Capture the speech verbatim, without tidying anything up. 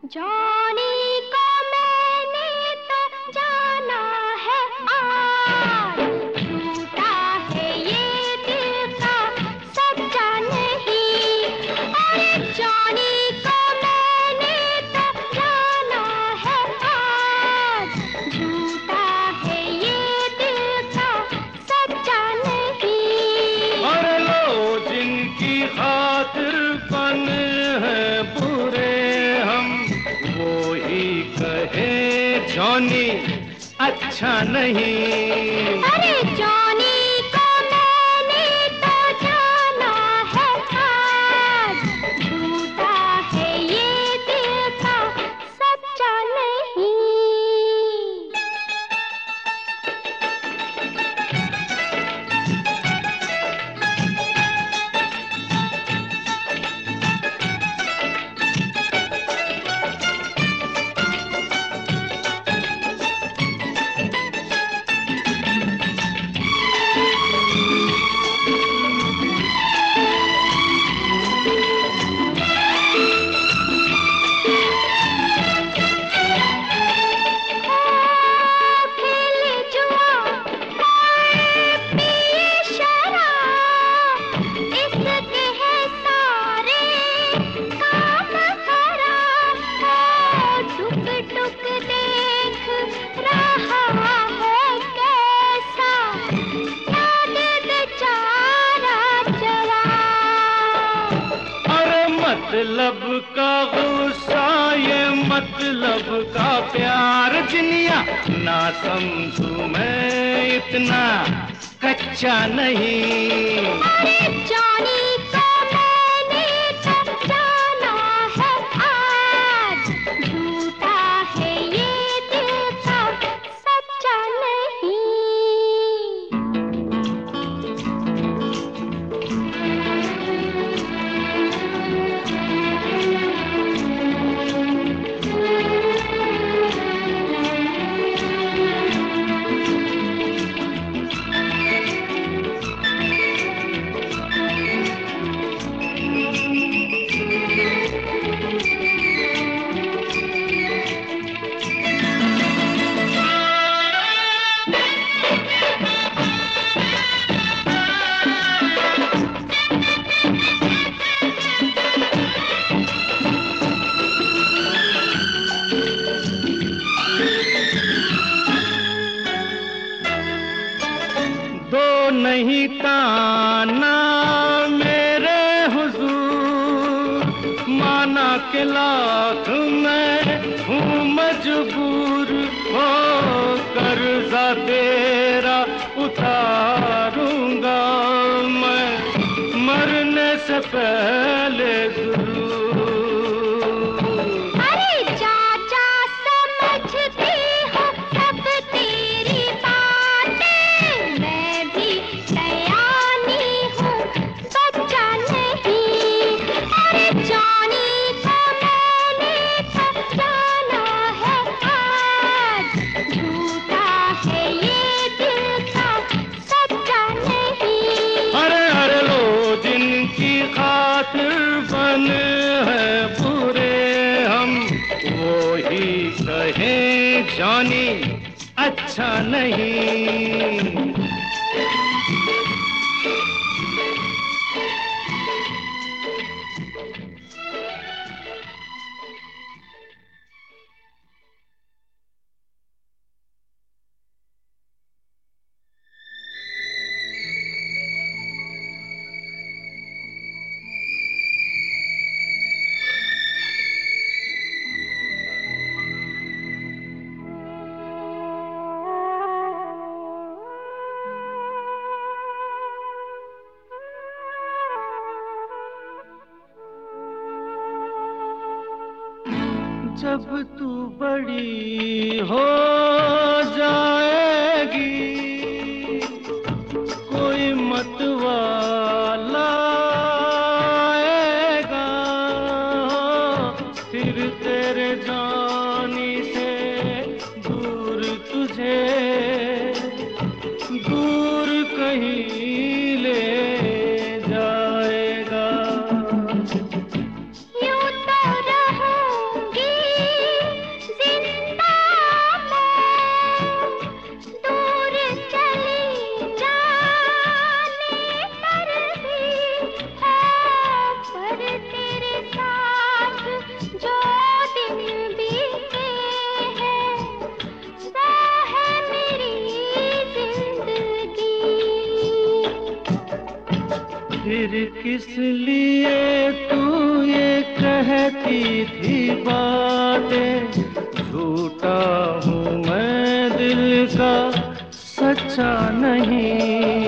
जानी को मैंने तो जाना है आज, झूठा है ये दिल का सच्चा नहीं। अरे जानी को मैंने तो जाना है आज, झूठा है ये दिल का सच्चा नहीं। अरे लो जिनकी खातिर बन है बुरे हम, वो ही कहे जॉनी अच्छा नहीं। अरे जॉनी को मैंने तो जाना है आज, झूठा है ये दिल का सच्चा नहीं। मतलब का गुस्सा ये मतलब का प्यार जिनिया, ना समझू मैं इतना कच्चा नहीं। अरे जॉनी को मैंने तो जाना है आज, झूठा है ये दिल का सच्चा नहीं। दो नहीं ताना मेरे हुजूर, माना के लाख मैं हूँ मजबूर, हो कर्जा तेरा उतारूंगा मैं मरने से पहले जरूर। अरे चाचा समझती हूँ सब तेरी बातें, मैं भी दयानी हूँ बच्चा नहीं। अरे जॉनी को मैंने तो जाना है आज, झूठा है ये दिल का सच्चा नहीं। अरे अरे लो जिनकी खातिर बन है बुरे हम, वो ही कहे जॉनी अच्छा नहीं। जब तू बड़ी हो जाएगी, कोई मतवाला आएगा, फिर तेरे जानी से दूर तुझे दूर कहीं ले जाएगा। यूं तो रहूंगी फिर किस लिए तू ये कहती थी बातें, झूठा हूँ मैं दिल का सच्चा नहीं।